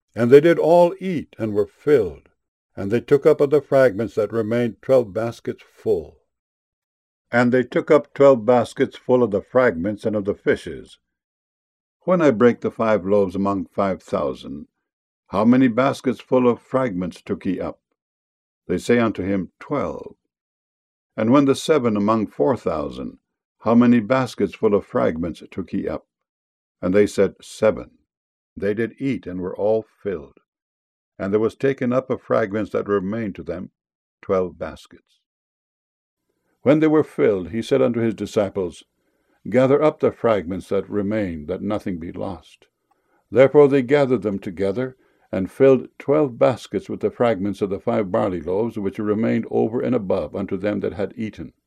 And they did all eat, and were filled. And they took up of the fragments that remained 12 baskets full. And they took up 12 baskets full of the fragments and of the fishes. When I brake the 5 loaves among 5,000, how many baskets full of fragments took ye up? They say unto him, 12. And when the 7 among 4,000, how many baskets full of fragments took ye up? And they said, 7. They did eat, and were all filled. And there was taken up of fragments that remained to them 12 baskets. When they were filled, he said unto his disciples, Gather up the fragments that remain, that nothing be lost. Therefore they gathered them together, and filled 12 baskets with the fragments of the 5 barley loaves, which remained over and above unto them that had eaten.